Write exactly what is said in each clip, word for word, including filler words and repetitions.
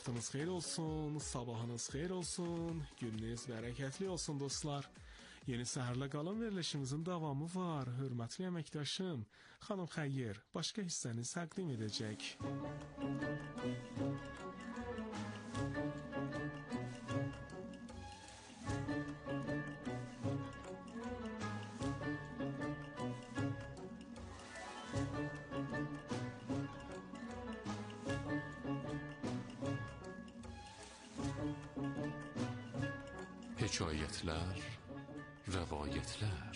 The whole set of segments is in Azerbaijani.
Vaxtınız xeyir olsun, sabahınız xeyir olsun, gününüz bərəkətli olsun dostlar. Yeni Səhərlə Qalan verilişimizin davamı var. Hörmətli əməkdaşım, xanım Xəyyir, başqa hissəni təqdim edəcək. Hekayetler, rəvayətlər.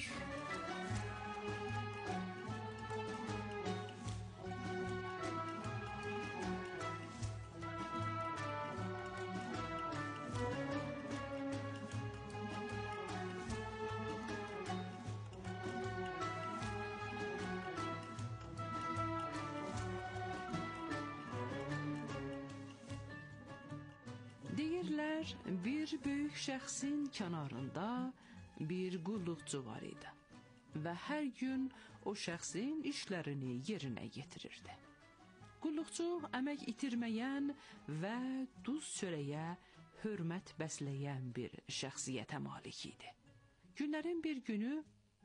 Deyirlər, bir böyük şəxsin kənarında bir qulluqçu var idi və hər gün o şəxsin işlərini yerinə yetirirdi. Qulluqçu əmək itirməyən və duz çörəyə hörmət bəsləyən bir şəxsiyyətə malik idi. Günlərin bir günü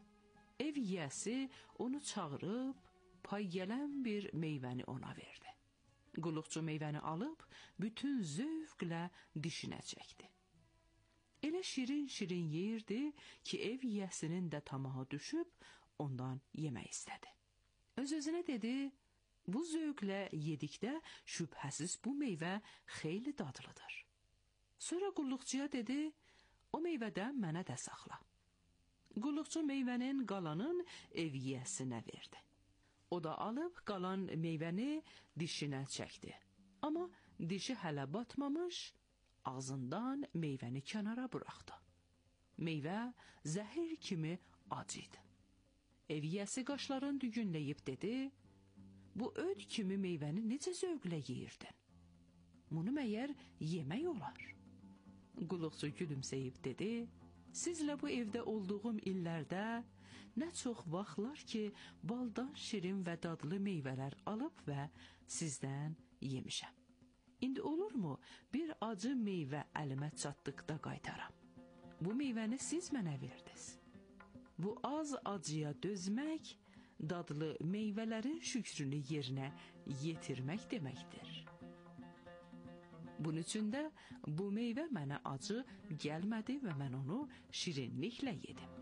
ev yiyəsi onu çağırıb pay gələn bir meyvəni ona verdi. Qulluqçu meyvəni alıb bütün zövqlə dişinə çəkdi. Elə şirin-şirin yeyirdi ki, ev yiyəsinin də tamaha düşüb ondan yemək istədi. Öz-özünə dedi, bu zövqlə yedikdə şübhəsiz bu meyvə xeyli dadlıdır. Sonra qulluqçuya dedi, o meyvədən mənə də saxla. Qulluqçu meyvənin qalanın ev yiyəsinə verdi. O da alıb qalan meyvəni dişinə çəkdi. Amma dişi hələ batmamış, ağzından meyvəni kənara buraxdı. Meyvə zəhər kimi acı idi. Ev yiyəsi qaşlarını dügünləyib dedi, bu öd kimi meyvəni necə zövqlə yeyirdin? Bunu məyər yemək olar? Qulluqçu gülümsəyib dedi, sizlə bu evdə olduğum illərdə nə çox vaxtlar ki, baldan şirin və dadlı meyvələr alıb və sizdən yemişəm. İndi olurmu, bir acı meyvə əlimə çatdıqda qaytaram? Bu meyvəni siz mənə verdiniz. Bu az acıya dözmək, dadlı meyvələrin şükrünü yerinə yetirmək deməkdir. Bunun üçün də bu meyvə mənə acı gəlmədi və mən onu şirinliklə yedim.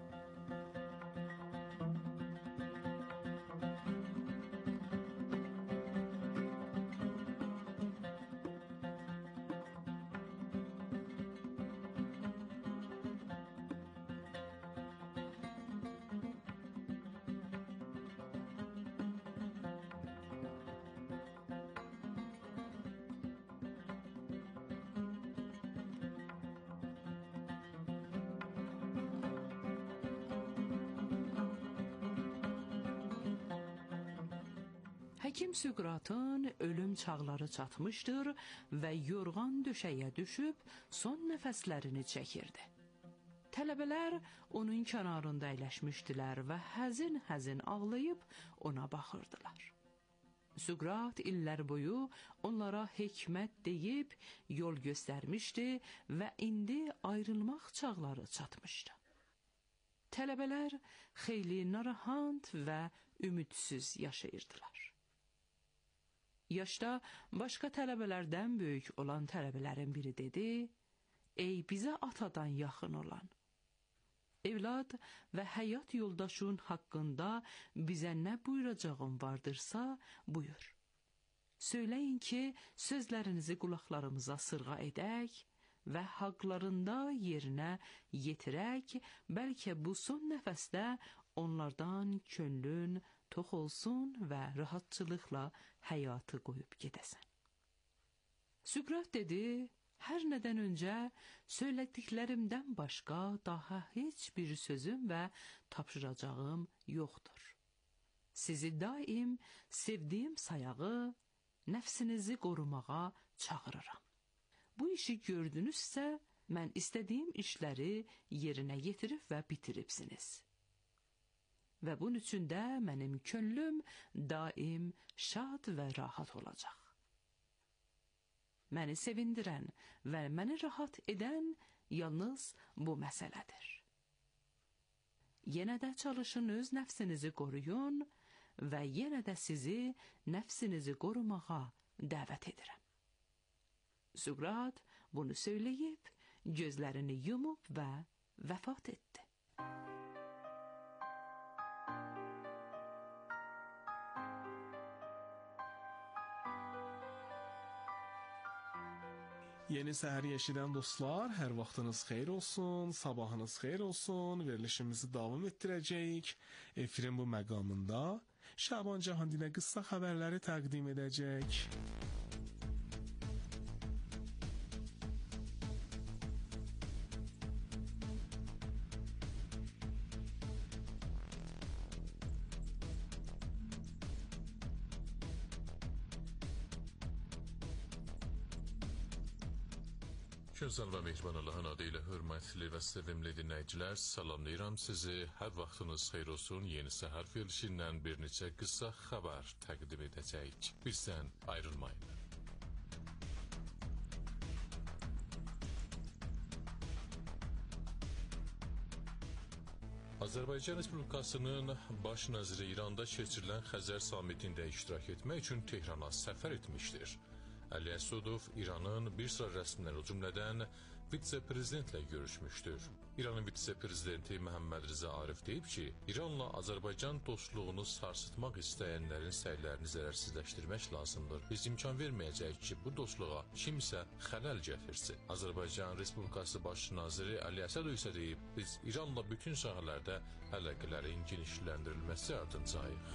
Həkim Süqratın ölüm çağları çatmışdır və yorğan döşəyə düşüb son nəfəslərini çəkirdi. Tələbələr onun kənarında əyləşmişdilər və həzin-həzin ağlayıb ona baxırdılar. Süqrat illər boyu onlara hikmət deyib yol göstərmişdi və indi ayrılmaq çağları çatmışdı. Tələbələr xeyli narahat və ümidsiz yaşayırdılar. Yaşda başqa tələbələrdən böyük olan tələbələrin biri dedi, ey bizə atadan yaxın olan, evlad və həyat yoldaşın haqqında bizə nə buyuracağın vardırsa, buyur. Söyləyin ki, sözlərinizi qulaqlarımıza sırğa edək və haqlarında yerinə yetirək, bəlkə bu son nəfəsdə onlardan könlün tox olsun və rahatçılıqla həyatı qoyub gedəsən. Süqrat dedi, hər nədən öncə söylədiklərimdən başqa daha heç bir sözüm və tapşıracağım yoxdur. Sizi daim sevdiyim sayağı, nəfsinizi qorumağa çağırıram. Bu işi gördünüzsə, mən istədiyim işləri yerinə yetirib və bitiribsiniz. Və bunun üçün də mənim könlüm daim şad və rahat olacaq. məni sevindirən və məni rahat edən yalnız bu məsələdir. Yenə də çalışın, öz nəfsinizi qoruyun və yenə də sizi nəfsinizi qorumağa dəvət edirəm. Suqrat bunu söyləyib, gözlərini yumub və vəfat etdi. Yeni səhəri eşidən dostlar, hər vaxtınız xeyir olsun, sabahınız xeyir olsun. Verilişimizi davam etdirəcəyik. Efirin bu məqamında Şaban Cahandinə qısa xəbərləri təqdim edəcək. Gözəl və mehriban Allahın adı ilə hörmətli və sevimli dinləyicilər, salamlayıram sizi. Hər vaxtınız xeyir olsun. Yeni səhər verilişindən bir neçə qısa xəbər təqdim edəcəyik. Bizdən ayrılmayın. Azərbaycan Respublikasının baş naziri İranda keçirilən Xəzər samitində iştirak etmək üçün Tehrana səfər etmişdir. Əli Əsudov İranın bir sıra rəsmləri, o cümlədən vitse-prezidentlə görüşmüşdür. İranın vitse-prezidenti Məhəmməd Rza Arif deyib ki, İranla Azərbaycan dostluğunu sarsıtmaq istəyənlərin səylərini zərərsizləşdirmək lazımdır. Biz imkan verməyəcəyik ki, bu dostluğa kimsə xələl gətirsin. Azərbaycan Respublikası baş naziri Əli Əsədov isə deyib, biz İranla bütün sahələrdə əlaqələrin genişləndirilməsi ardınca-ayıq.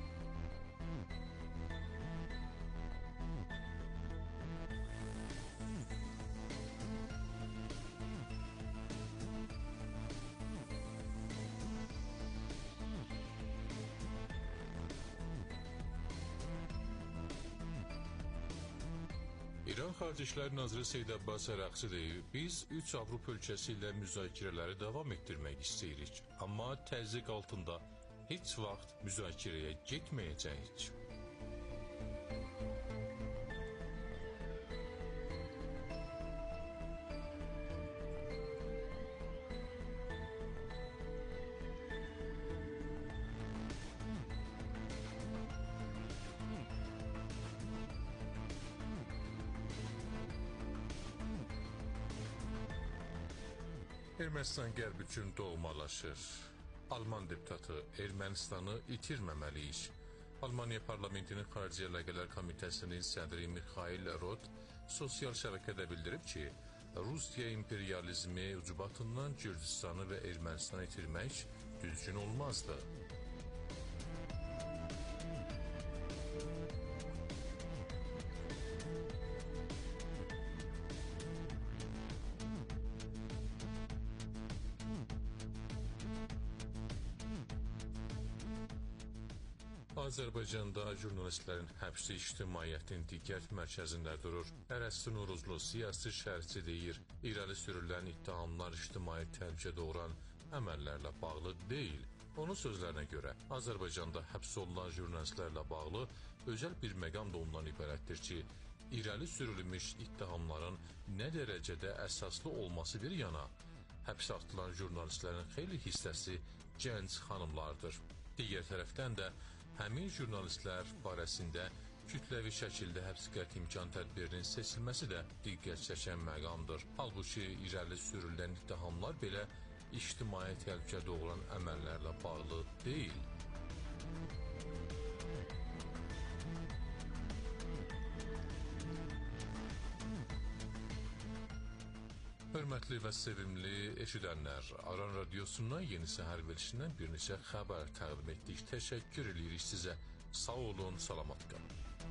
İran Xarici İşlər Naziri Seyid Abbas Əraqçı deyib, biz üç Avropa ölkəsi ilə müzakirələri davam etdirmək istəyirik, amma təzyiq altında heç vaxt müzakirəyə getməyəcəyik. Ermənistan qərb üçün doğmalaşır. Alman deputatı Ermənistanı itirməməliyik. Almaniya parlamentinin Xarici Əlaqələr Komitəsinin sədri Mikhail Rot sosial şəbəkədə bildirib ki, Rusiya imperializmi ucbatından Gürcüstanı və Ermənistanı itirmək düzgün olmazdı. Azərbaycanda jurnalistlərin həbsi ictimaiyyətin diqqət mərkəzində durur. Ərəsti Nuruzlu siyasi şərhçi deyir, irəli sürülən ittihamlar ictimai təhlükə doğuran əməllərlə bağlı deyil. Onun sözlərinə görə, Azərbaycanda həbs olunan jurnalistlərlə bağlı özəl bir məqam da ondan ibarətdir ki, irəli sürülmüş ittihamların nə dərəcədə əsaslı olması bir yana, həbs atılan jurnalistlərin xeyli hissəsi gənc xanımlardır. Digər tərəfdən də həmin jurnalistlər barəsində kütləvi şəkildə həbs qəti imkan tədbirinin seçilməsi də diqqət çəkən məqamdır. Halbuki irəli sürülən ittihamlar belə ictimai təhlükə doğuran əməllərlə bağlı deyil. Hörmətli və sevimli eşidənlər, Aran Radiosundan Yeni Səhər verilişindən bir neçə xəbər təqdim etdik. Təşəkkür edirik sizə. Sağ olun, salamat qalın.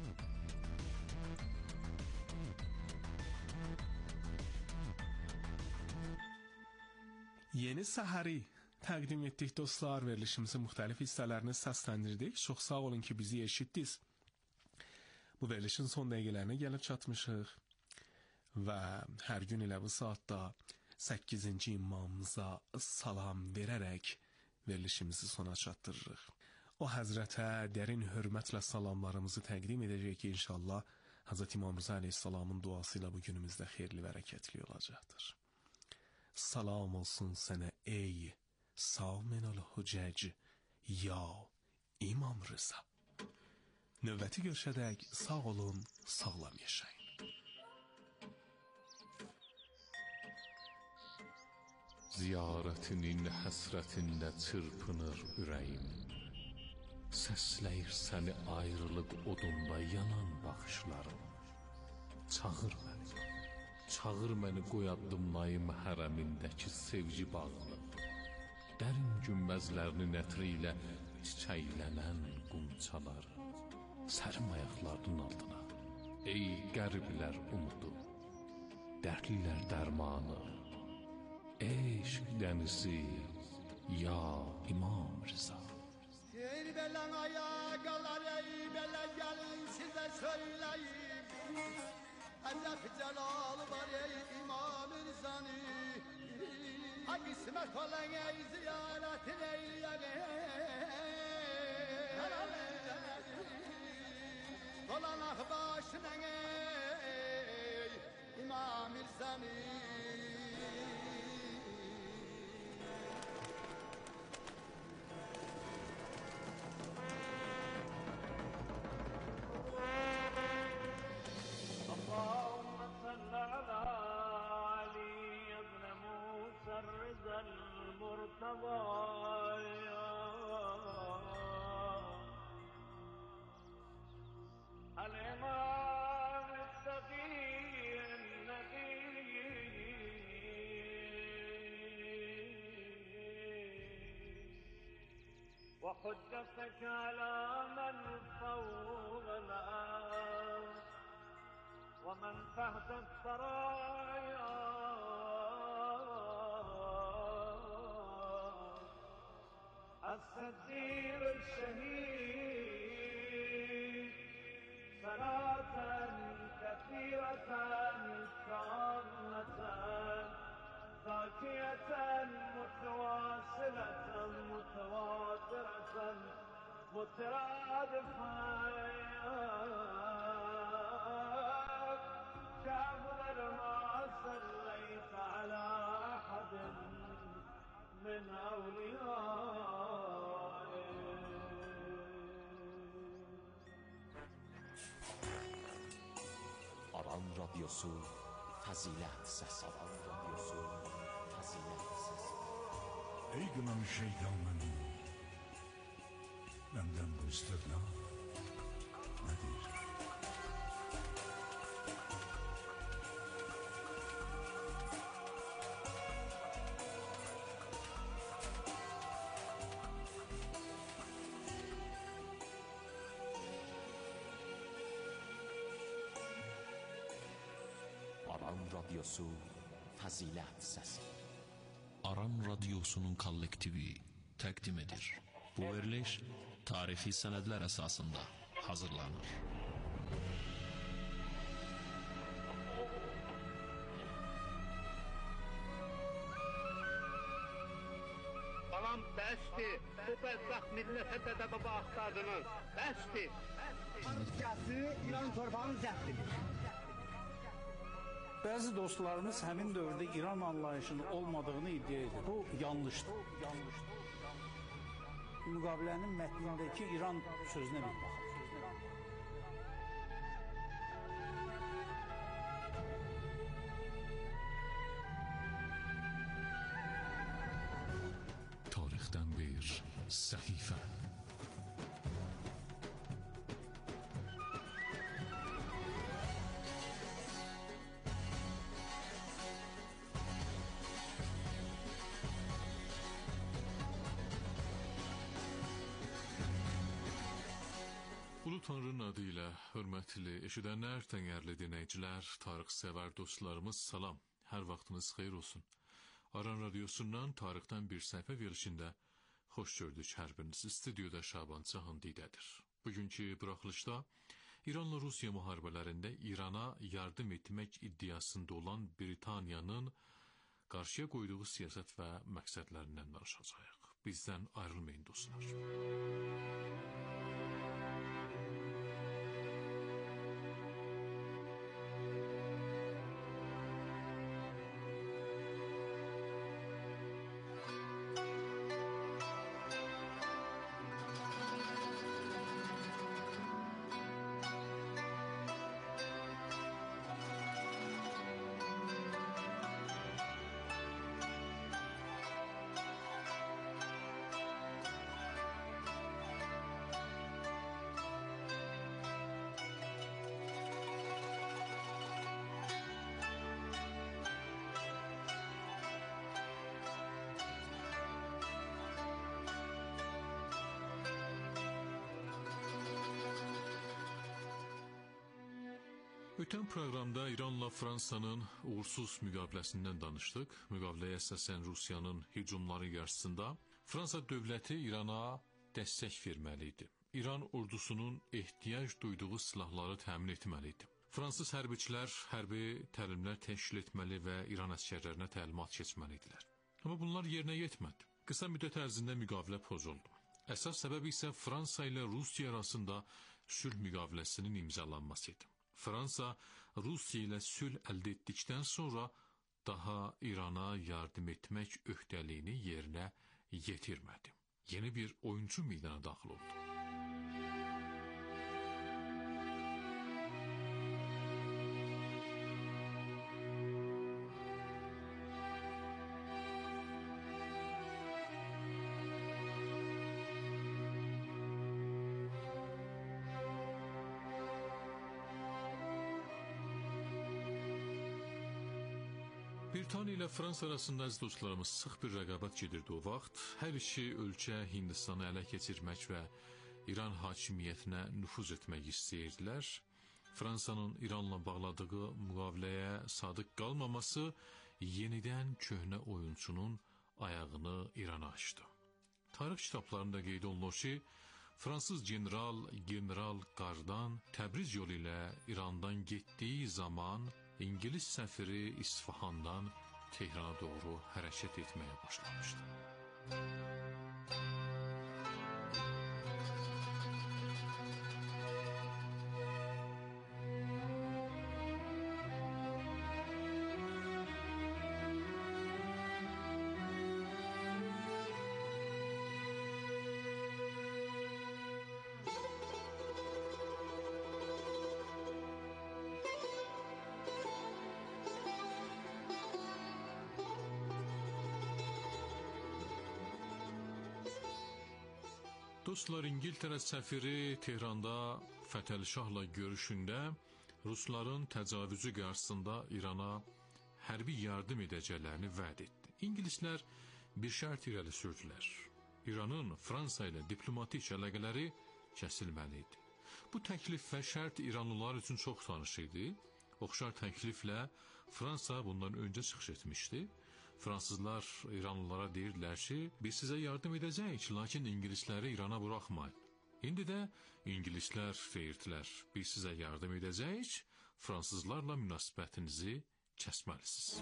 Yeni Səhəri təqdim etdik dostlar. Verilişimizin müxtəlif hissələrini səsləndirdik. Çox sağ olun ki, bizi eşitdiniz. Bu verilişin son dəqiqələrinə gəlib çatmışıq. Və hər gün elə bu saatda səkkizinci imamımıza salam verərək verilişimizi sona çatdırırıq. O həzrətə dərin hörmətlə salamlarımızı təqdim edəcək ki, inşallah Hz. İmam Rıza Aleyhisselamın duasıyla bu günümüzdə xeyirli və hərəkətli olacaqdır. Salam olsun sənə ey Saminul Hücec ya İmam Rıza. Növbəti görüşədək sağ olun, sağlam yaşayın. Ziyarətinin həsrətində çırpınır ürəyim. Səsləyir səni ayrılıq odunda yanan baxışlarım. Çağır məni, çağır məni qoy addımlayım hərəmindəki sevgi bağını. Dərin günbəzlərinin ətri ilə çiçəklənən qumçalar. Sərim ayaqlarının altına, ey qəriblər umudu, dərdlilər dərmanı. Eşq dənizi, ya İmam Rıza. Ey belen ayakalar, ey belen gelin size söyleyeyim. Acep celal var ey İmam Rıza'nın. Ha kısmet olan ey ziyaretin eyleyeyim. Dolanak başına ey İmam Rıza'nın. اللهم صل على علي بن موسى الرضا المرتضى الإمام التقي النبي وحجتك على من فوق الأرض ومن تحت الثرايا الصديق الشهيد صلاة كثيرة كاملة زاكية متواصلة متواترة مترادفة كأفضل ما صليت على أحد من أوليائك. Aran Radyosu Fazilet Sesi. Aran Radyosu Fazilet Sesi. Ey günahı şeytanın, benden bu istirna nedir? Aran Radyosu Fazilet Sesi. Aran Radyosu'nun kollektivi təqdim edir. Bu veriliş tarixi sənədlər əsasında hazırlanır. Salam bəsdir, bu bəzbək millətə dədə baba axtardınız, bəsdir. Siyasi İran torpağını zəbt edir. Bəzi dostlarımız həmin dövrdə İran anlayışının olmadığını iddia edir. Bu yanlışdır. Müqavilənin mətnindəki İran sözünə bir baxın. Tarixdən bir səhifə. Ulu Tanrı'nın adıyla hörmətli, eşidənlər, təngərli dinləyicilər, tarixsevər dostlarımız salam. Hər vaxtınız xeyir olsun. Aran Radyosu'ndan tarixdən bir səhifə verilişində xoş gördük hər birinizi. Stüdyoda Şaban Cahandidədir. Bugünkü buraxılışda İranla Rusiya müharibələrində İrana yardım etmək iddiasında olan Britaniyanın qarşıya qoyduğu siyasət və məqsədlərindən danışacağıq. Bizdən ayrılmayın dostlar. Ötən proqramda İranla Fransanın uğursuz müqaviləsindən danışdıq. Müqaviləyə əsasən Rusiyanın hücumları qarşısında Fransa dövləti İrana dəstək verməli idi. İran ordusunun ehtiyac duyduğu silahları təmin etməli idi. Fransız hərbiçilər hərbi təlimlər təşkil etməli və İran əsgərlərinə təlimat keçməli idilər. Amma bunlar yerinə yetmədi. Qısa müddət ərzində müqavilə pozuldu. Əsas səbəb isə Fransa ilə Rusiya arasında sülh müqaviləsinin imzalanması idi. Fransa Rusiya ilə sülh əldə etdikdən sonra daha İrana yardım etmək öhdəliyini yerinə yetirmədi. Yeni bir oyuncu meydana daxil oldu. Britaniya ilə Fransa arasında əziz dostlarımız sıx bir rəqabət gedirdi o vaxt. Hər iki ölkə Hindistanı ələ keçirmək və İran hakimiyyətinə nüfuz etmək istəyirdilər. Fransanın İranla bağladığı müqaviləyə sadiq qalmaması yenidən köhnə oyunçunun ayağını İrana açdı. Tarix kitablarında qeyd olunur ki, Fransız general General Qardan Təbriz yolu ilə İrandan getdiyi zaman İngilis səfiri İsfahandan Tehrana doğru hərəkət etməyə başlamışdı. Dostlar, İngiltərə səfiri Tehranda Fətəli Şahla görüşündə Rusların təcavüzü qarşısında İrana hərbi yardım edəcəklərini vəd etdi. İngilislər bir şərt irəli sürdülər. İranın Fransa ilə diplomatik əlaqələri kəsilməli idi. Bu təklif və şərt İranlılar üçün çox tanış idi. Oxşar təkliflə Fransa bundan öncə çıxış etmişdi. Fransızlar İranlılara deyirdilər ki, biz sizə yardım edəcəyik, lakin İngilisləri İrana buraxmayın. İndi də İngilislər deyirdilər, biz sizə yardım edəcəyik, Fransızlarla münasibətinizi kəsməlisiniz.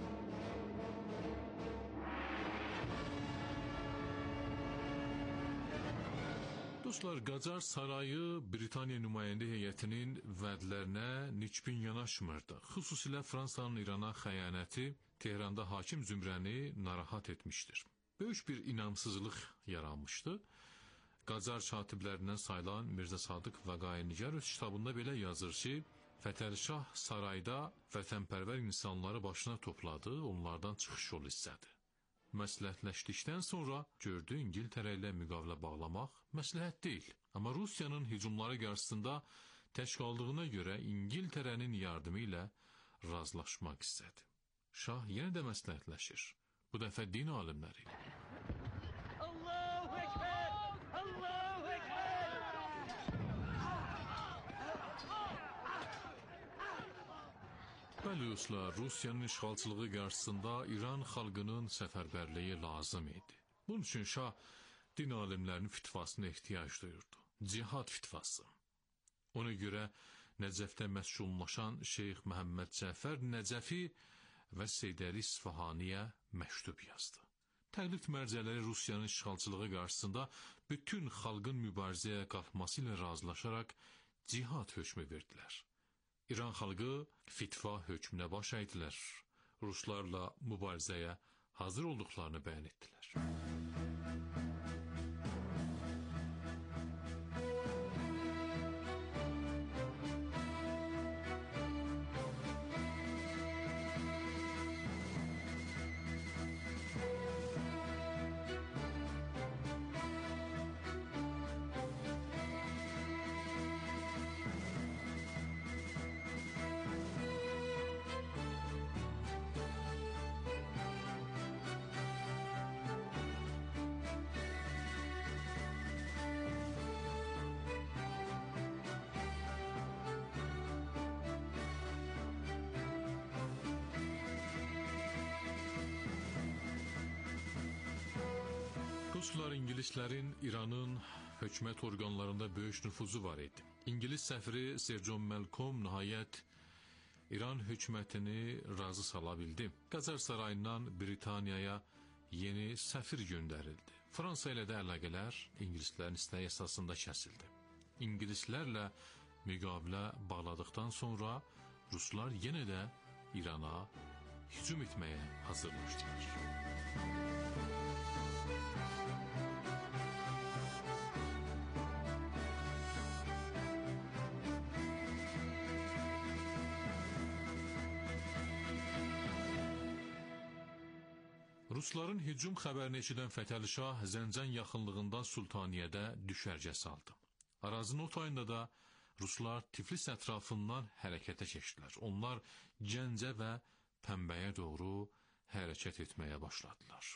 Dostlar, Qacar sarayı Britaniya nümayəndə heyətinin vədlərinə niçbin yanaşmırdı. Xüsusilə Fransanın İrana xəyanəti Tehranda hakim zümrəni narahat etmişdir. Böyük bir inamsızlıq yaranmışdı. Qacar katiblərindən sayılan Mirzə Sadıq Vəqainigar öz kitabında belə yazır ki, Fətəli Şah sarayda vətənpərvər insanları başına topladı, onlardan çıxış yolu istədi. Məsləhətləşdikdən sonra gördü İngiltərə ilə müqavilə bağlamaq məsləhət deyil. Amma Rusiyanın hücumları qarşısında tək qaldığına görə İngiltərənin yardımı ilə razılaşmaq istədi. Şah yenə də məsləhətləşir. Bu dəfə din alimləri ilə. Allahu Ekber! Allahu Ekber! Bəli dostlar, Rusiyanın işğalçılığı qarşısında İran xalqının səfərbərliyi lazım idi. Bunun üçün Şah din alimlərinin fitvasına ehtiyac duyurdu. Cihad fitvası. Ona görə Nəcəfdə məskunlaşan Şeyx Məhəmməd Cəfər Nəcəfi və Seyd Əli İsfahaniyə məktub yazdı. Təqlid mərcələri Rusiyanın işğalçılığı qarşısında bütün xalqın mübarizəyə qalxması ilə razılaşaraq cihad hökmü verdilər. İran xalqı fitva hökmünə baş əydilər. Ruslarla mübarizəyə hazır olduqlarını bəyan etdilər. Ruslar ingilislərin İranın hökumət orqanlarında böyük nüfuzu var idi. İngilis səfiri Sir John Malcolm nəhayət İran hökumətini razı sala bildi. Qazar sarayından Britaniyaya yeni səfir göndərildi. Fransa ilə də əlaqələr ingilislərin istəyi əsasında kəsildi. İngilislərlə müqavilə bağladıqdan sonra Ruslar yenə də İrana hücum etməyə hazırlaşdılar. Rusların hücum xəbərini eşidən Fətəli Şah Zəncən yaxınlığında Sultaniyədə düşərgə saldı. Arazinin o tayında da Ruslar Tiflis ətrafından hərəkətə keçdilər. Onlar Gəncə və Pəmbəyə doğru hərəkət etməyə başladılar.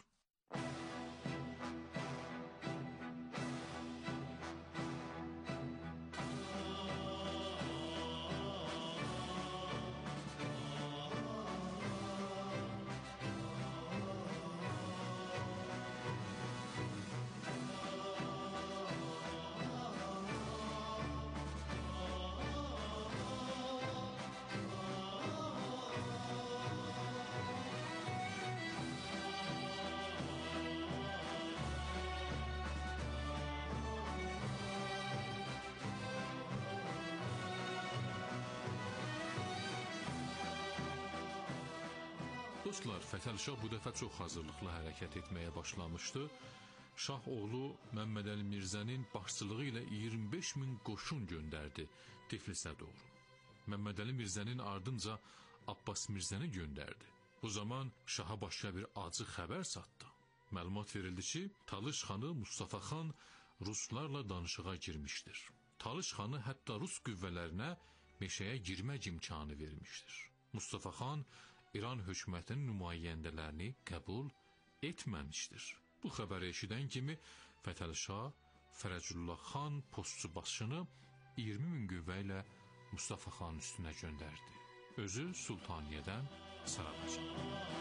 Dostlar, Fətəli Şah bu dəfə çox hazırlıqlı hərəkət etməyə başlamışdı. Şah oğlu Məmməd Əli Mirzənin başçılığı ilə iyirmi beş min qoşun göndərdi Tiflisə doğru. Məmməd Əli Mirzənin ardınca Abbas Mirzəni göndərdi. Bu zaman Şaha başqa bir acı xəbər çatdı. Məlumat verildi ki, Talış xanı Mustafa xan Ruslarla danışığa girmişdir. Talış xanı hətta Rus qüvvələrinə meşəyə girmək imkanı vermişdir. Mustafa xan İran hökumətinin nümayəndələrini qəbul etməmişdir. Bu xəbəri eşidən kimi Fətəli Şah Fərəcullah xan postçu başını iyirmi min qüvvə ilə Mustafa xanın üstünə göndərdi. Özü Sultaniyədən saraya çəkdi.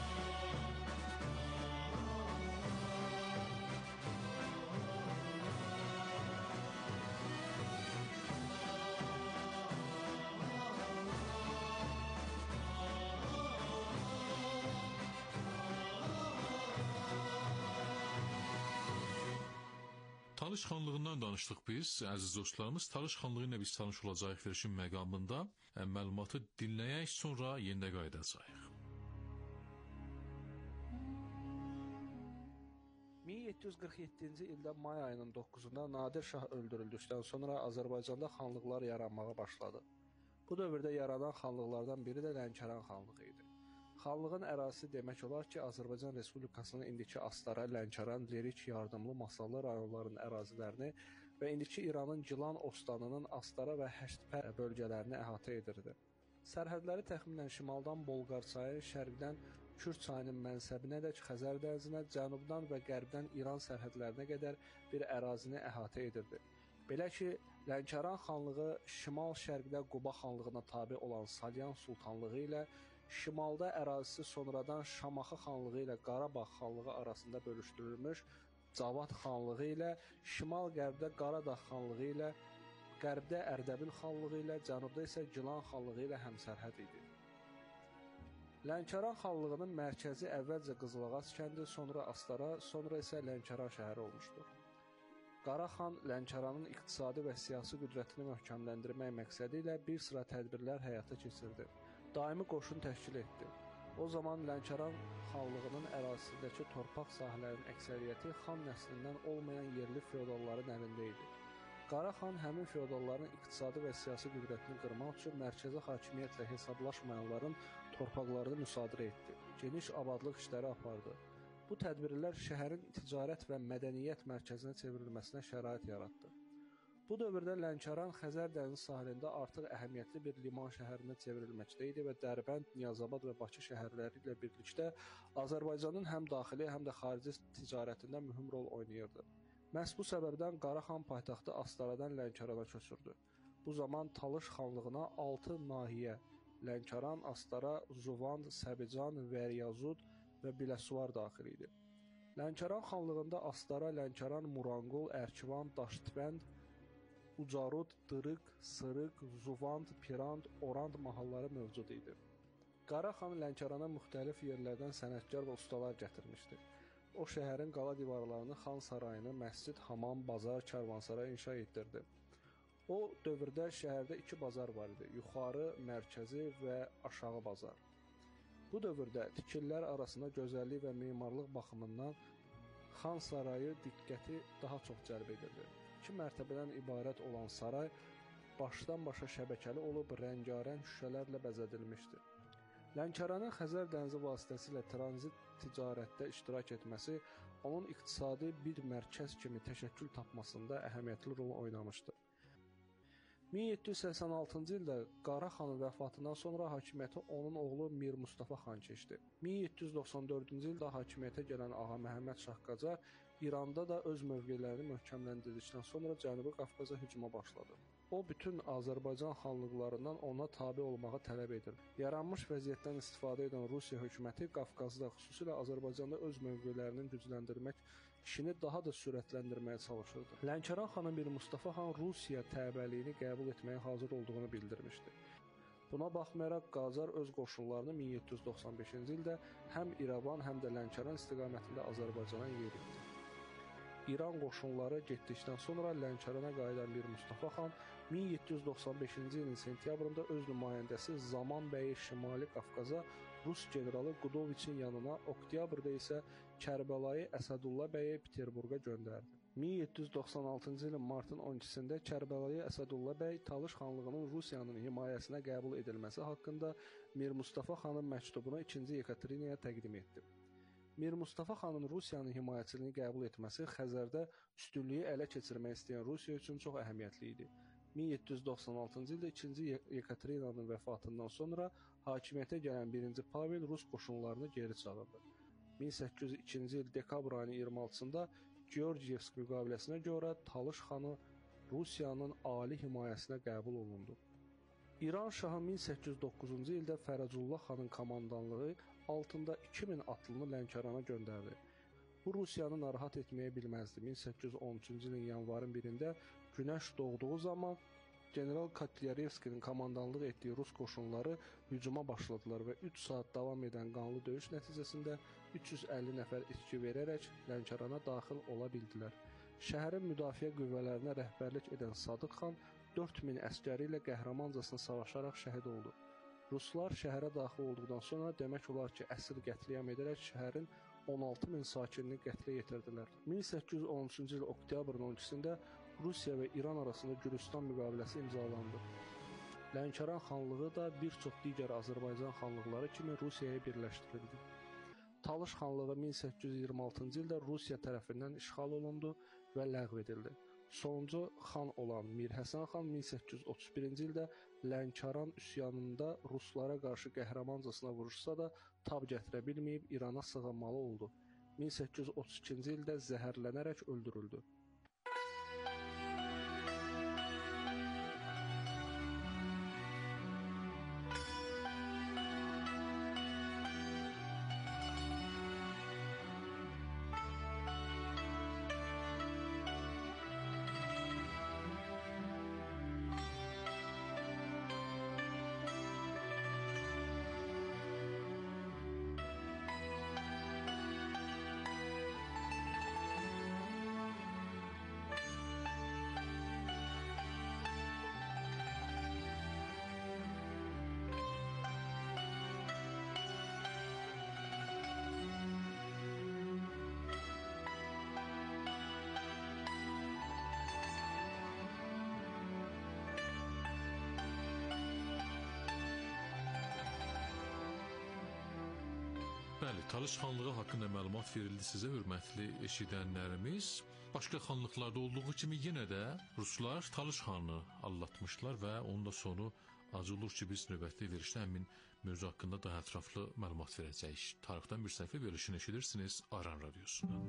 Talış xanlığından danışdıq biz, əziz dostlarımız. Talış xanlığı ilə biz tanış olacağıq verişin məqamında. Məlumatı dinləyək, sonra yenidə qayıdacağıq. min yeddi yüz qırx yeddinci ildə may ayının doqquzunda Nadir Şah öldürüldükdən sonra Azərbaycanda xanlıqlar yaranmağa başladı. Bu dövrdə yaranan xanlıqlardan biri də Lənkəran xanlığı idi. Xanlığın ərazisi demək olar ki, Azərbaycan Respublikasının indiki Astara, Lənkəran, Lerik, Yardımlı, Masallı rayonlarının ərazilərini və indiki İranın Gilan Ostanının Astara və Həştpə bölgələrini əhatə edirdi. Sərhədləri təxminən şimaldan Bolqar çayı, şərqdən Kür çayının mənsəbinədək Xəzər dənizinə, cənubdan və qərbdən İran sərhədlərinə qədər bir ərazini əhatə edirdi. Belə ki, Lənkəran xanlığı şimal-şərqdə Quba xanlığına tabe olan Salyan sultanlığı ilə, şimalda ərazisi sonradan Şamaxı xanlığı ilə Qarabağ xanlığı arasında bölüşdürülmüş Cavad xanlığı ilə, şimal-qərbdə Qaradağ xanlığı ilə, qərbdə Ərdəbil xanlığı ilə, cənubda isə Gilan xanlığı ilə həmsərhəd idi. Lənkəran xanlığının mərkəzi əvvəlcə Qızılağac kəndi, sonra Astara, sonra isə Lənkəran şəhəri olmuşdur. Qaraxan Lənkəranın iqtisadi və siyasi qüdrətini möhkəmləndirmək məqsədi ilə bir sıra tədbirlər həyata keçirdi. Daimi qoşun təşkil etdi. O zaman Lənkəran xanlığının ərazisindəki torpaq sahələrinin əksəriyyəti xan nəslindən olmayan yerli feodalların əlində idi. Qaraxan həmin feodalların iqtisadi və siyasi qüdrətini qırmaq üçün mərkəzi hakimiyyətlə hesablaşmayanların torpaqlarını müsadirə etdi. Geniş abadlıq işləri apardı. Bu tədbirlər şəhərin ticarət və mədəniyyət mərkəzinə çevrilməsinə şərait yaratdı. Bu dövrdə Lənkəran Xəzər dənizi sahilində artıq əhəmiyyətli bir liman şəhərinə çevrilməkdə idi və Dərbənd, Niyazabad və Bakı şəhərləri ilə birlikdə Azərbaycanın həm daxili, həm də xarici ticarətində mühüm rol oynayırdı. Məhz bu səbəbdən Qaraxan paytaxtı Astaradan Lənkərana köçürdü. Bu zaman Talış xanlığına altı nahiyə Lənkəran, Astara, Zuvand, Səbican, Vəryazud və Biləsuvar daxil idi. Lənkəran xanlığında Astara, Lənkəran, Muranqul, Ərkivan, Daştbənd, Ucarud, Dırıq, Sırıq, Zuvand, Pirand, Orand mahalları mövcud idi. Qaraxan Lənkərana müxtəlif yerlərdən sənətkar və ustalar gətirmişdi. O şəhərin qala divarlarını, xan sarayını, məscid, hamam, bazar, karvansaray inşa etdirdi. O dövrdə şəhərdə iki bazar var idi: yuxarı, mərkəzi və aşağı bazar. Bu dövrdə tikililər arasında gözəllik və memarlıq baxımından xan sarayı diqqəti daha çox cəlb edirdi. İki mərtəbədən ibarət olan saray başdan başa şəbəkəli olub rəngarəng şüşələrlə bəzədilmişdi. Lənkəranın Xəzər dənizi vasitəsilə tranzit ticarətdə iştirak etməsi onun iqtisadi bir mərkəz kimi təşəkkül tapmasında əhəmiyyətli rol oynamışdı. min yeddi yüz səksən altıncı ildə Qaraxanın vəfatından sonra hakimiyyəti onun oğlu Mir Mustafa xan keçdi. min yeddi yüz doxsan dördüncü ildə hakimiyyətə gələn Ağa Məhəmməd Şah Qacar İranda da öz mövqelərini möhkəmləndirdikdən sonra Cənubi Qafqaza hücuma başladı. O, bütün Azərbaycan xanlıqlarından ona tabe olmağı tələb edir. Yaranmış vəziyyətdən istifadə edən Rusiya hökuməti Qafqazda, xüsusilə Azərbaycanda öz mövqelərinin gücləndirmək işini daha da sürətləndirməyə çalışırdı. Lənkəran xanı Mir Mustafa xan Rusiya təbəliyini qəbul etməyə hazır olduğunu bildirmişdi. Buna baxmayaraq Qacar öz qoşunlarını min yeddi yüz doxsan beşinci ildə həm İrəvan, həm də Lənkəran istiqamətində Azərbaycana yeritdi. İran qoşunları getdikdən sonra Lənkərana qayıdan Mir Mustafa xan min yeddi yüz doxsan beşinci ilin sentyabrında öz nümayəndəsi Zaman bəyi Şimali Qafqaza Rus generalı Qudoviçin yanına, oktyabrda isə Kərbəlayı Əsədullah bəyi Peterburqa göndərdi. min yeddi yüz doxsan altıncı ilin martın on ikisində Kərbəlayı Əsədullah bəy Talış xanlığının Rusiyanın himayəsinə qəbul edilməsi haqqında Mir Mustafa xanın məktubunu ikinci Yekaterinaya təqdim etdi. Mir Mustafa xanın Rusiyanın himayəçiliyini qəbul etməsi Xəzərdə üstünlüyü ələ keçirmək istəyən Rusiya üçün çox əhəmiyyətli idi. min yeddi yüz doxsan altıncı ildə ikinci Yekaterinanın vəfatından sonra hakimiyyətə gələn birinci Pavel Rus qoşunlarını geri çağırdı. min səkkiz yüz ikinci il dekabr ayının iyirmi altısında Georgiyevsk müqaviləsinə görə Talış xanı Rusiyanın ali himayəsinə qəbul olundu. İran şahı min səkkiz yüz doqquzuncu ildə Fərəcullah xanın komandanlığı altında iki min atlını Lənkərana göndərdi. Bu Rusiyanı narahat etməyə bilməzdi. min səkkiz yüz on üçüncü ilin yanvarın birində günəş doğduğu zaman General Kotlyarevskinin komandanlıq etdiyi Rus qoşunları hücuma başladılar və üç saat davam edən qanlı döyüş nəticəsində üç yüz əlli nəfər itki verərək Lənkərana daxil ola bildilər. Şəhərin müdafiə qüvvələrinə rəhbərlik edən Sadıq xan dörd min əsgəri ilə qəhrəmancasına savaşaraq şəhid oldu. Ruslar şəhərə daxil olduqdan sonra demək olar ki, əsir qətliyam edərək şəhərin on altı min sakinini qətlə yetirdilər. min səkkiz yüz on üçüncü il oktyabrın on ikisində Rusiya və İran arasında Gürcistan müqaviləsi imzalandı. Lənkəran xanlığı da bir çox digər Azərbaycan xanlıqları kimi Rusiyaya birləşdirildi. Talış xanlığı min səkkiz yüz iyirmi altıncı ildə Rusiya tərəfindən işğal olundu və ləğv edildi. Sonuncu xan olan Mir Həsən xan min səkkiz yüz otuz birinci ildə Lənkəran üsyanında Ruslara qarşı qəhrəmancasına vuruşsa da tab gətirə bilməyib İrana sığınmalı oldu. min səkkiz yüz otuz ikinci ildə zəhərlənərək öldürüldü. Bəli, Talış xanlığı haqqında məlumat verildi sizə, hörmətli eşidənlərimiz. Başqa xanlıqlarda olduğu kimi yenə də ruslar Talış xanını allatmışlar və onun da sonu acı olur ki, biz növbətli verilişdə həmin mövzu haqqında daha ətraflı məlumat verəcəyik. Tarixdən bir səhifə verilişini eşidirsiniz Aran Radiosundan.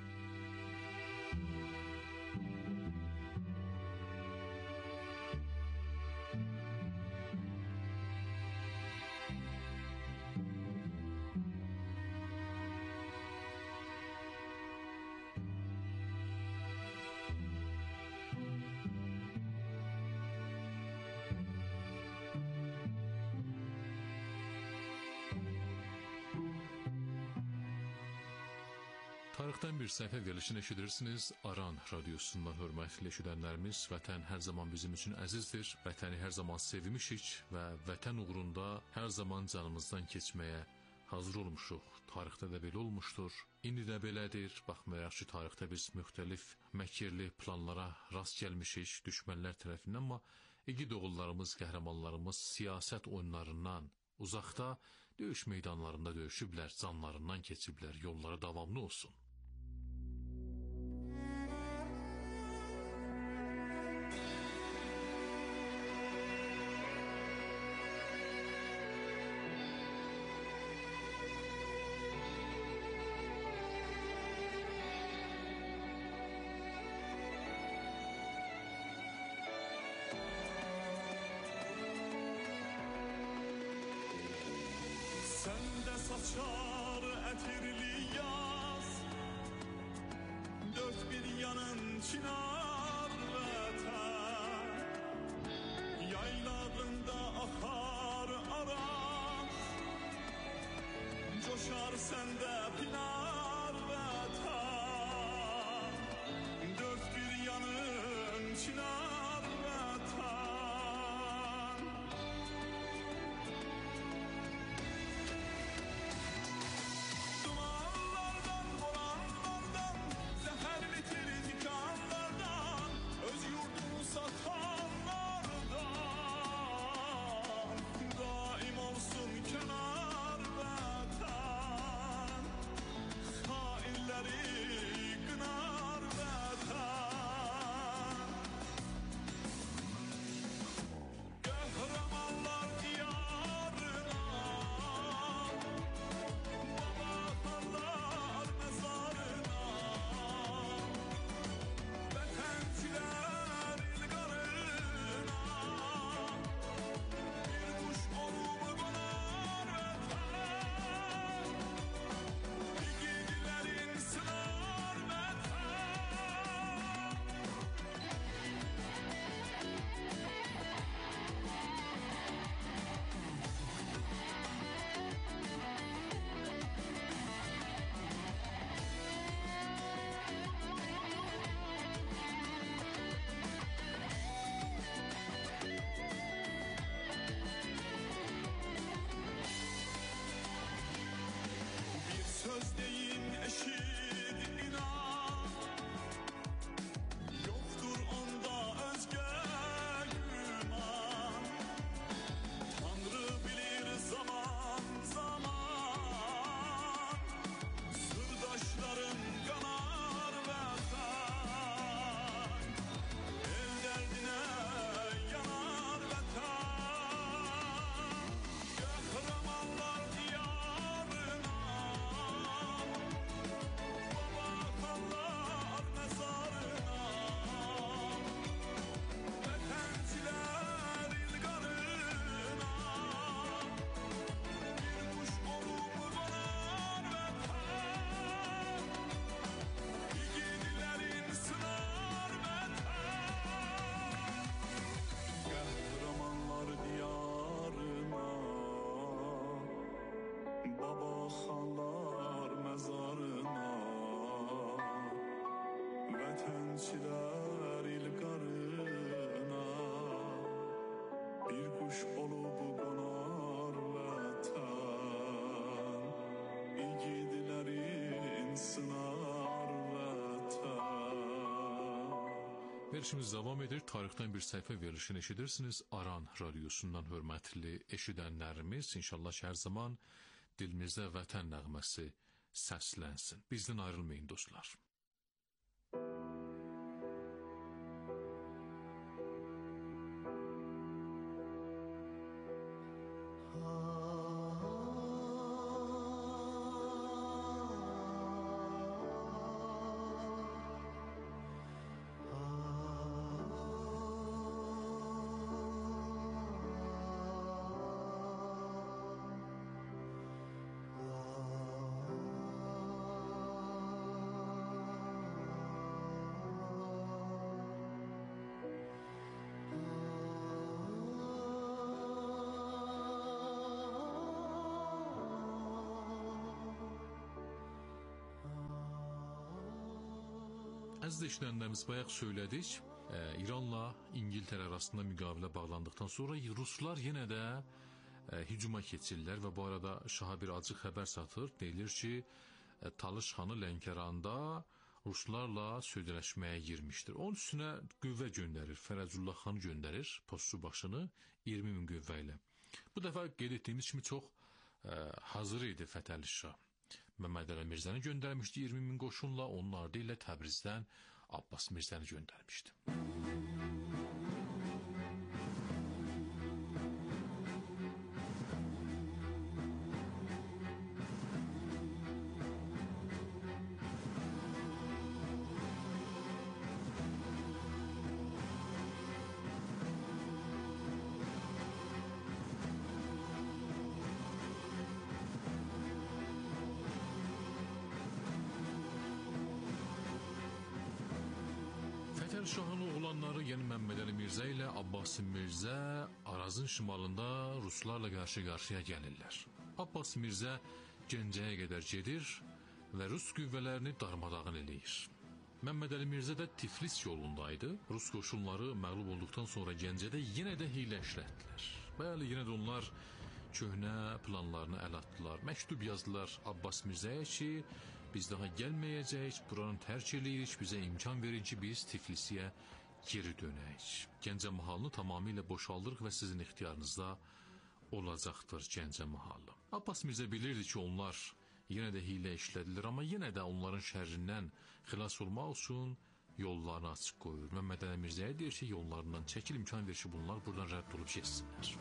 Tarixdən bir səhifə verilişini eşidirsiniz Aran Radiosundan, hörmətli eşidənlərimiz. Vətən hər zaman bizim üçün əzizdir. Vətəni hər zaman sevmişik və vətən uğrunda hər zaman canımızdan keçməyə hazır olmuşuq. Tarixdə də belə olmuşdur. İndi də belədir. Baxmayaraq ki, tarixdə biz müxtəlif məkirli planlara rast gəlmişik düşmənlər tərəfindən, amma igid oğullarımız, qəhrəmanlarımız siyasət oyunlarından uzaqda döyüş meydanlarında döyüşüblər, canlarından keçiblər. Yolları davamlı olsun. Səndə saçar ətirli yaz, dörd bir yanın çınar vətən, yaylağında axar aran, coşar səndə pinar vətən, dörd bir yanın çınar vətən. Söz deyin eşit inan, yoktur onda özgə güman. Tanrı bilir zaman zaman, sırdaşların yanar vətən, el dərdinə yanar vətən. Qəhrəmanlar diyarına, baba xanlar məzarına, vətənçilər ilqarına, bir quş olub qonar vətən, igidlərin sınar vətən. Verilişimiz davam edir. Tarixdən bir səhifə verilişini eşidirsiniz Aran Radiosundan, hörmətli eşidənlərimiz. İnşallah ki, hər zaman dilimizdə vətən nəğməsi səslənsin. Bizdən ayrılmayın dostlar. Əziz işlənlərimiz, bayaq söylədik, e, İranla İngiltərə arasında müqavilə bağlandıqdan sonra Ruslar yenə də e, hücuma keçirlər və bu arada şaha bir acı xəbər satır. Deyilir ki, e, Talış xanı Lənkəranda Ruslarla sözləşməyə girmişdir. Onun üstünə qüvvə göndərir, Fərəcullah xanı göndərir, postu başını iyirmi min qüvvə ilə. Bu dəfə qeyd etdiyimiz kimi çox e, hazır idi Fətəli Şah. Məhəmməd Əli Mirzəni göndərmişdi iyirmi min qoşunla, onun ardı ilə Təbrizdən Abbas Mirzəni göndərmişdi. Fətəli Şahın oğlanları, yəni Məhəmməd Əli Mirzə ilə Abbas Mirzə Arazın şimalında Ruslarla qarşı-qarşıya gəlirlər. Abbas Mirzə Gəncəyə qədər gedir və Rus qüvvələrini darmadağın eləyir. Məhəmməd Əli Mirzə də Tiflis yolundaydı. Rus qoşunları məğlub olduqdan sonra Gəncədə yenə də hiylə işlətdilər. Bəli, yenə də onlar köhnə planlarını əl atdılar. Məktub yazdılar Abbas Mirzəyə ki, biz daha gəlməyəcəyik, buranı tərk eləyirik, bizə imkan verin ki, biz Tiflisiyə geri dönəyik. Gəncə mahalını tamamilə boşaldırıq və sizin ixtiyarınızda olacaqdır Gəncə mahalı. Abbas Mirzə bilirdi ki, onlar yenə də hiylə işlədilir, amma yenə də onların şərrindən xilas olmaq üçün yollarını açıq qoyur. Məhəmməd Əli Mirzəyə deyir ki, yollarından çəkil, imkan verir ki, bunlar buradan rədd olub geçsinlər.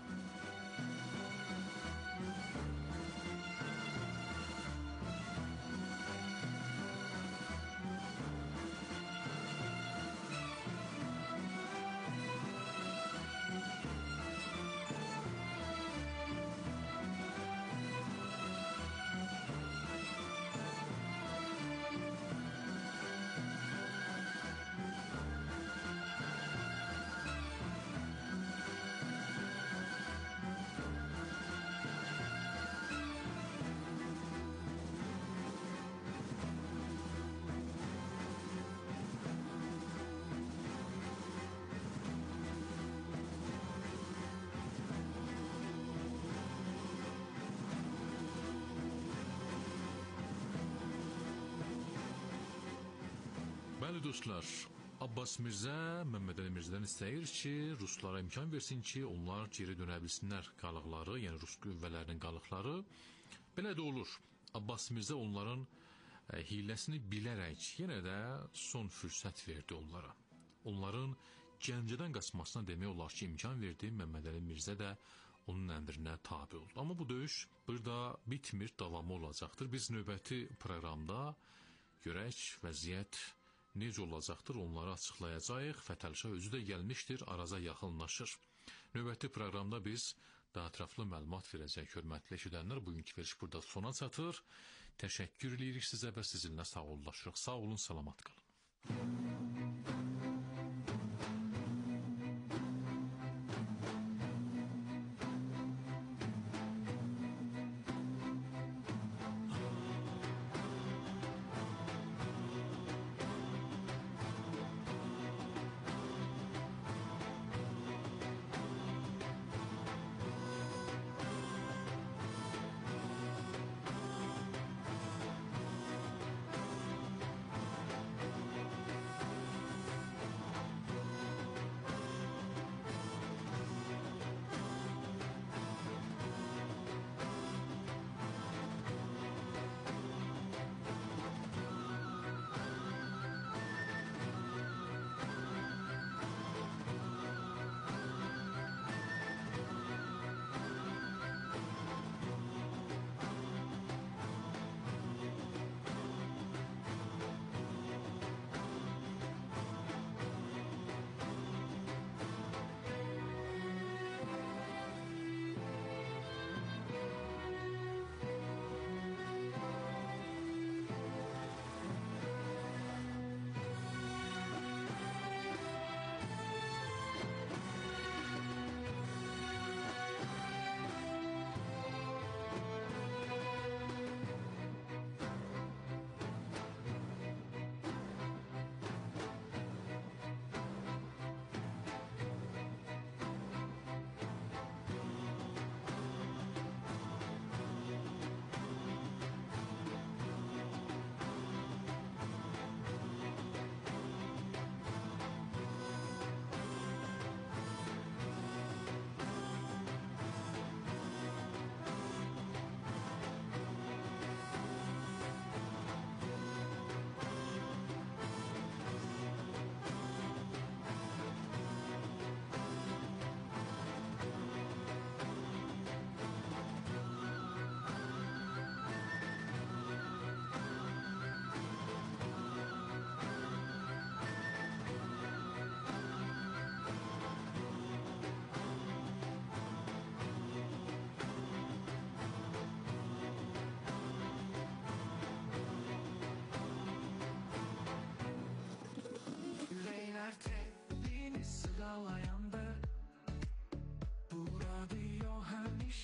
Bəli dostlar, Abbas Mirzə Məhəmməd Əli Mirzədən istəyir ki, Ruslara imkan versin ki, onlar geri dönə bilsinlər qalıqları, yəni Rus qüvvələrinin qalıqları. Belə də olur. Abbas Mirzə onların e, hiləsini bilərək yenə də son fürsət verdi onlara. Onların Gəncədən qaçmasına demək olar ki, imkan verdi. Məhəmməd Əli Mirzə də onun əmrinə tabi oldu. Amma bu döyüş burada bitmir, davamı olacaqdır. Biz növbəti proqramda görək vəziyyət necə olacaqdır, onları açıqlayacağıq. Fətəli Şah özü də gəlmişdir, Araza yaxınlaşır. Növbəti proqramda biz daha ətraflı məlumat verəcək. Hörmətli eşidənlər, bugünkü veriş burada sona çatır. Təşəkkür edirik sizə və sizinlə sağollaşırıq. Sağ olun, salamat qalın.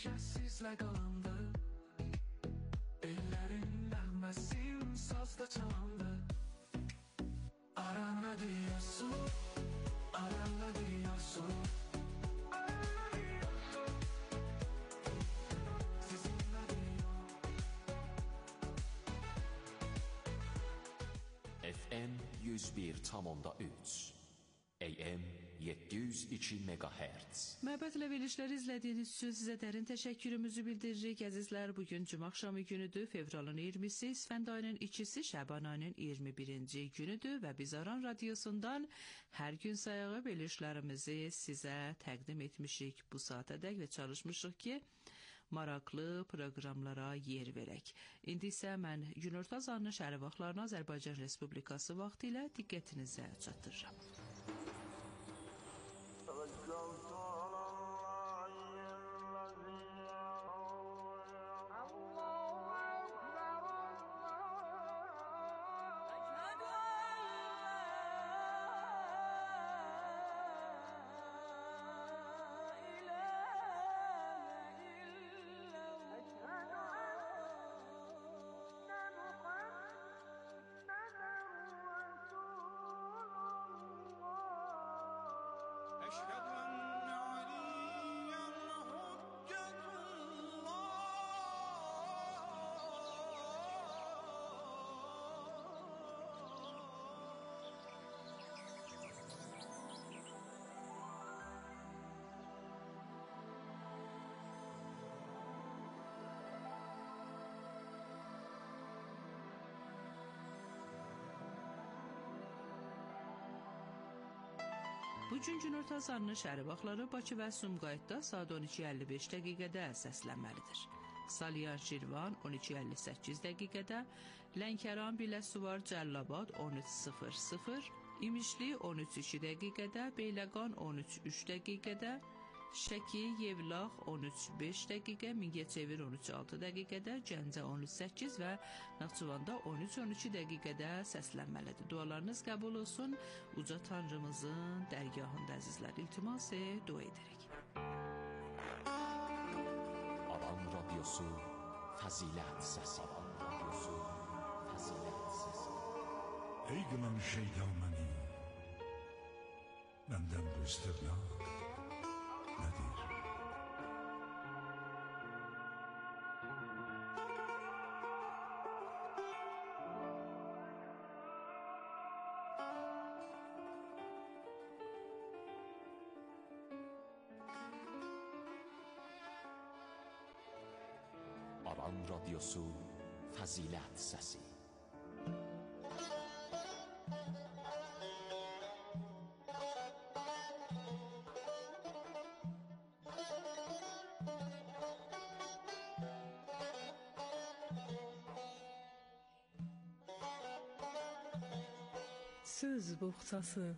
Neşəsizlə qalandı. Ellərin nəğməsin sazda çalandı. Aran nə deyəsən, aran nə deyəsən. F M yüz bir tam onda üç, A M yeddi yüz iki megahertz. Məhəbbətlə verilişləri izlədiyiniz üçün sizə dərin təşəkkürümüzü bildiririk. Əzizlər, bugün cümə axşamı günüdür. Fevralın iyirmisi, İsfənd ayının ikisi, Şəban ayının iyirmi birinci günüdür və biz Aran radiosundan hər gün sayağı verilişlərimizi sizə təqdim etmişik bu saatədək və çalışmışıq ki, maraqlı proqramlara yer verək. İndi isə mən günorta azanlı şəhəri vaxtlarına Azərbaycan Respublikası vaxtı ilə diqqətinizə çatdırıram. Bugün günorta azanlı şəhəri vaxtları Bakı və Sumqayıtda saat on iki əlli beş dəqiqədə səslənməlidir. Salyan Şirvan on iki əlli səkkiz dəqiqədə, Lənkəran Biləsuvar Cəllabad on üç sıfır sıfır, İmişli on üç iki dəqiqədə, Beyləqan on üç üç dəqiqədə, Şəki, Yevlax on üç beş dəqiqə, Mingəçevir on üç altı dəqiqədə, Gəncə on üç səkkiz və Naxçıvanda on üç on iki dəqiqədə səslənməlidir. Dualarınız qəbul olsun, uca Tanrımızın dərgahında əzizlər, iltimas dua edərək. Aran radyosu fəzilət səsi. Aran radyosu fəzilət səsi. Ey qınan şeytan məni, məndən bu istirna nədir? Aran radyosu fəzilət səsi. Söz boğçası.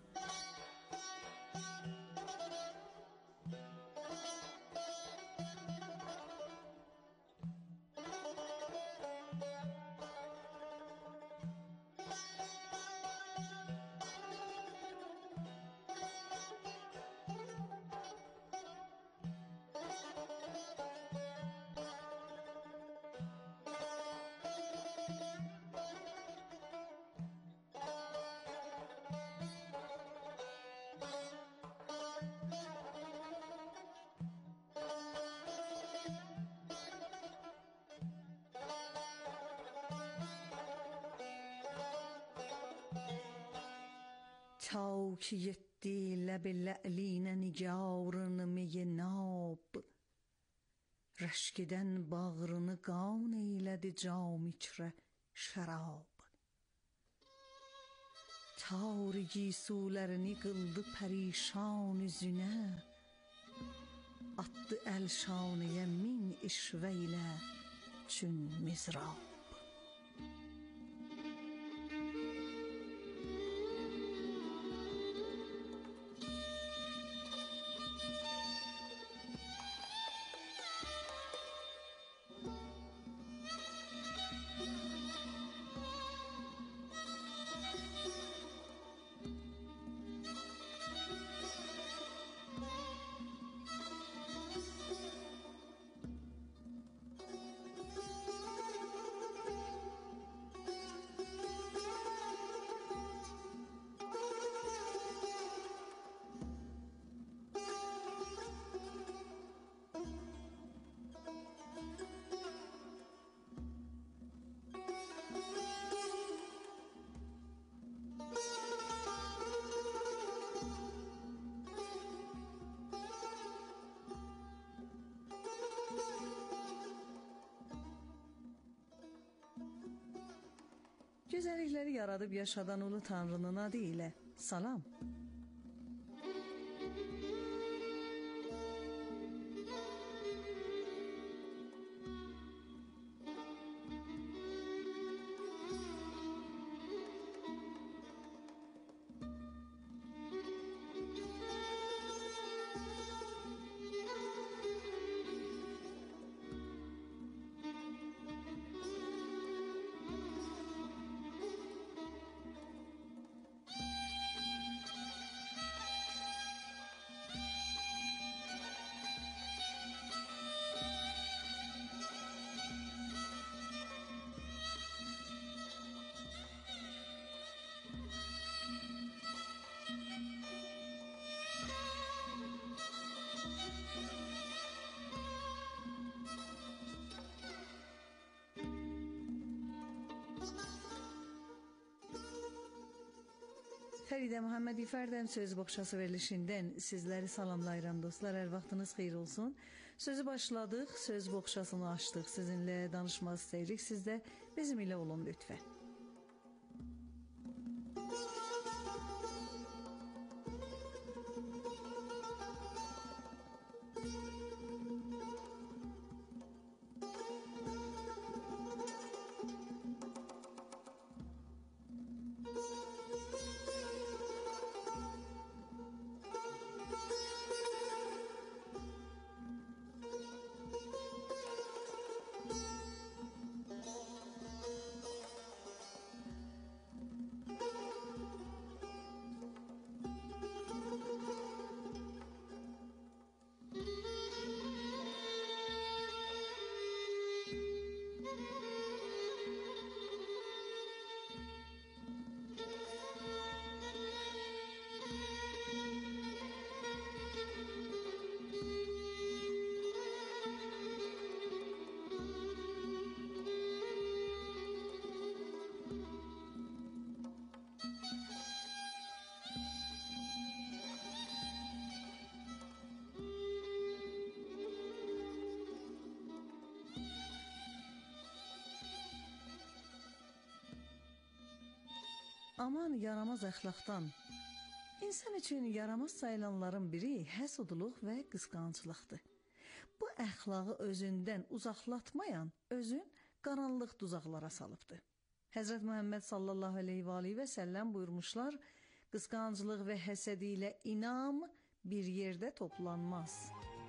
تا که یدی لب لعلین nigarını می nab, rəşkidən bağrını qan eylədi cam içrə şərab. Tarigi sulərini qıldı pərişan üzünə, atdı əlşanəyə min işvə ilə çün mizrab. Gözəllikləri yaradıb yaşadan ulu Tanrının adı ilə salam. Fəridə Muhammed İfərdən Söz Boğçası verilişindən sizləri salamlayıram dostlar. Hər vaxtınız xeyir olsun. Sözü başladıq, Söz Boğçasını açdıq. Sizinlə danışmaq istəyirik. Siz də bizim ilə olun lütfən. Aman yaramaz əxlaqdan. İnsan üçün yaramaz sayılanların biri həsudluq və qısqanclıqdır. Bu əxlağı özündən uzaqlatmayan özün qaranlıq tuzaqlara salıbdır. Həzrət Muhammed sallallahu aleyhi və səlləm buyurmuşlar, qısqanclıq və həsədi ilə inam bir yerdə toplanmaz.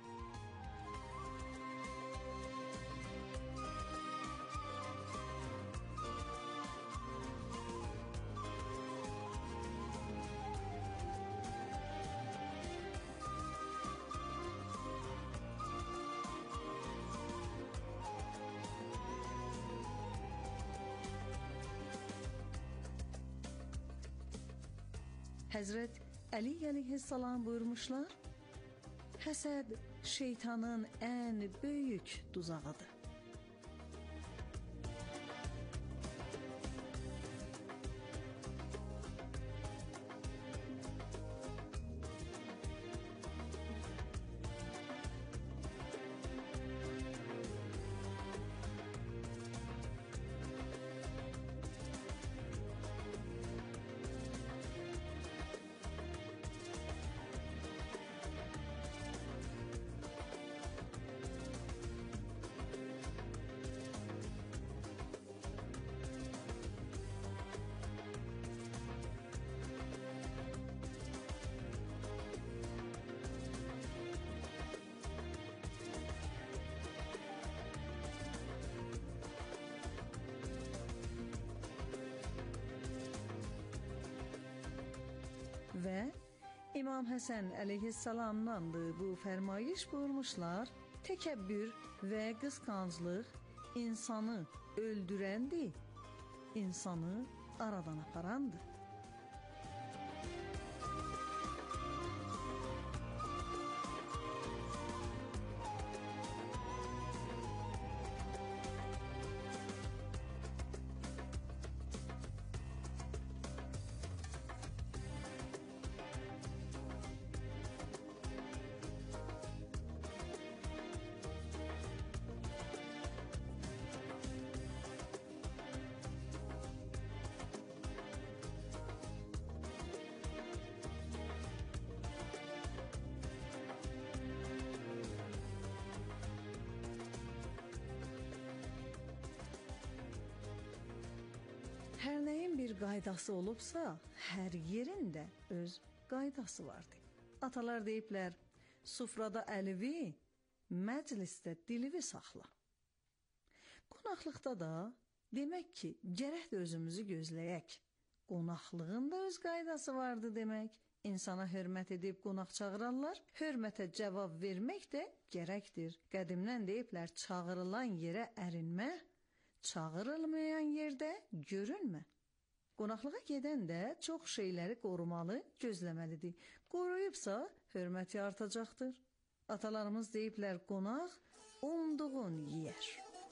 Həzrət Əli əleyhissalam buyurmuşlar, həsəd şeytanın ən böyük tuzağıdır. Və İmam Həsən əleyhissalamdandır bu fərmayiş buyurmuşlar, təkəbbür və qısqanclıq insanı öldürəndir, insanı aradan aparandır. qaydası olubsa, hər yerində öz qaydası vardı. Atalar deyiblər, sufrada əlivi, məclisdə dilivi saxla. Qonaqlıqda da demək ki, gərək də özümüzü gözləyək. Qonaqlığın da öz qaydası vardı demək. İnsana hörmət edib qonaq çağırarlar, hörmətə cavab vermək də gərəkdir. Qədimdən deyiblər, çağırılan yerə ərinmə, çağırılmayan yerdə görünmə. Qonaqlığa gedən də çox şeyləri qorumalı, gözləməlidir. Qoruyubsa, hörməti artacaqdır. Atalarımız deyiblər, qonaq umduğun yeyər.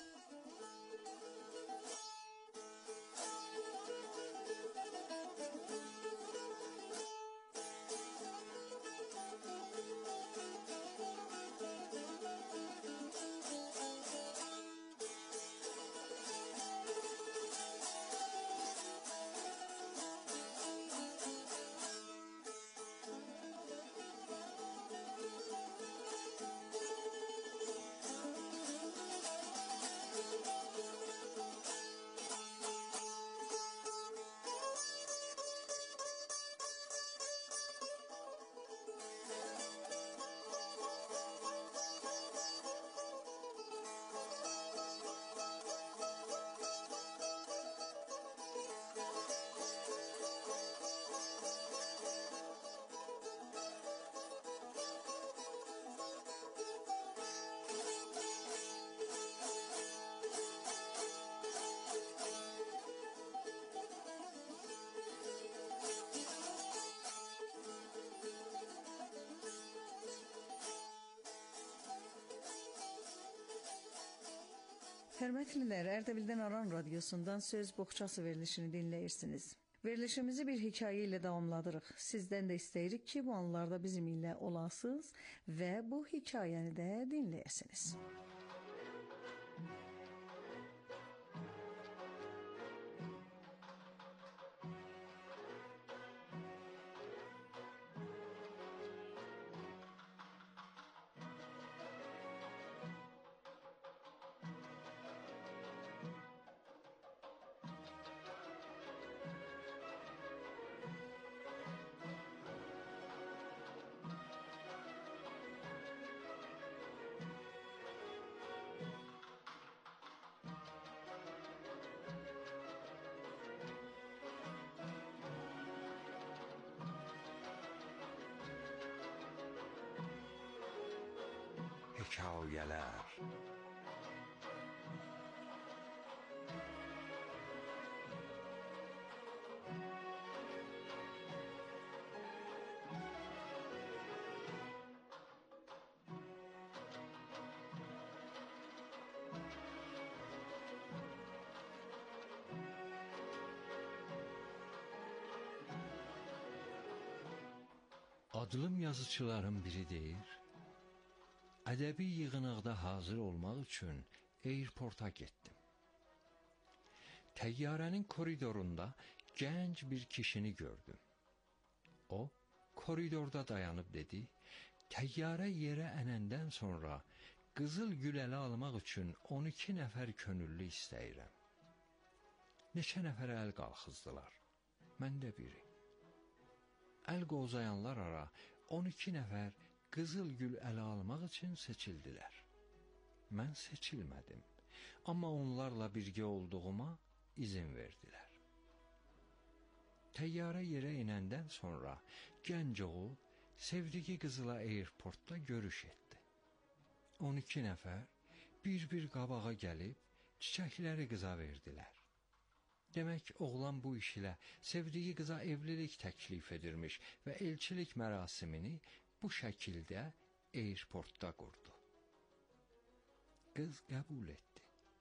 Hörmətlilər, Ərdəbildən Aran Radiosundan Söz Boğçası verilişini dinləyirsiniz. Verilişimizi bir hekayə ilə davamladırıq. Sizdən də istəyirik ki, bu anlarda bizim ilə olasınız və bu hekayəni də dinləyəsiniz. Hekayələr. Adlım yazıçıların biri deyir, ədəbi yığınaqda hazır olmaq üçün airporta getdim. Təyyarənin koridorunda gənc bir kişini gördüm. O, koridorda dayanıb dedi, təyyarə yerə ənəndən sonra qızıl gül ələ almaq üçün on iki nəfər könüllü istəyirəm. Neçə nəfər əl qalxızdılar, mən də biri. Əl qozayanlar ara on iki nəfər qızıl gül ələ almaq üçün seçildilər. Mən seçilmədim, amma onlarla birgə olduğuma izin verdilər. Təyyarə yerə inəndən sonra gənc oğul sevdiyi qızla airportda görüş etdi. on iki nəfər bir-bir qabağa gəlib çiçəkləri qıza verdilər. Demək, oğlan bu iş ilə sevdiyi qıza evlilik təklif edirmiş və elçilik mərasimini bu şəkildə airportda qurdu. Qız qəbul etdi.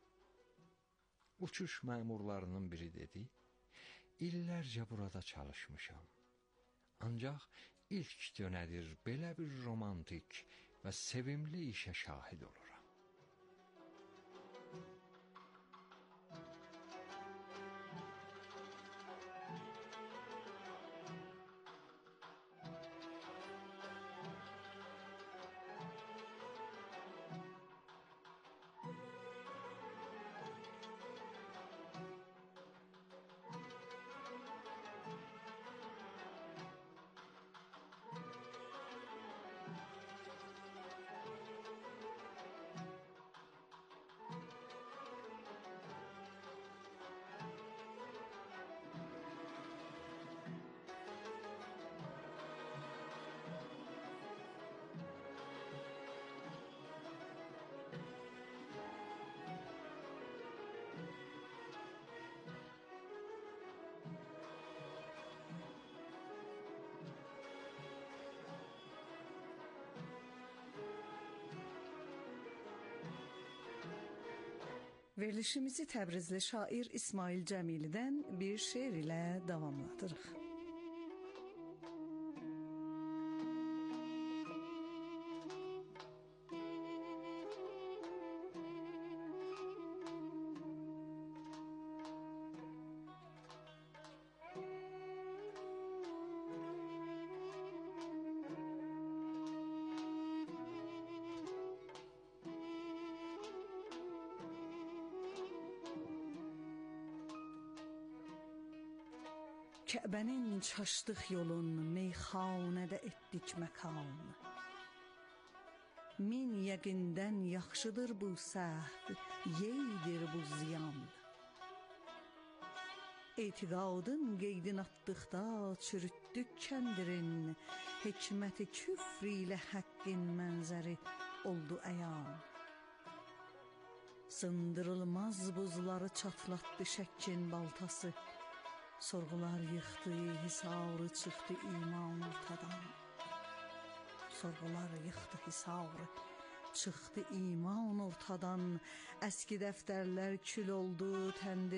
Uçuş məmurlarının biri dedi, illərcə burada çalışmışam. Ancaq ilk dönədir belə bir romantik və sevimli işə şahid oluram. Verilişimizi Təbrizli şair İsmail Cəmilidən bir şeir ilə davamladırıq. Kəbənin çaşdıq yolun, meyxanədə etdik məkan. Min yəqindən yaxşıdır bu səhv, yeydir bu ziyan. Etiqadın qeydin atdıqda çürütdük kəndirin, hikməti küfr ilə həqqin mənzəri oldu əyan. Sındırılmaz buzları çatlatdı şəkkin baltası, sorğular yıxdı, hisarı çıxdı iman ortadan. Sorğular yıxdı, hisarı çıxdı iman ortadan. Əski dəftərlər kül oldu, təndir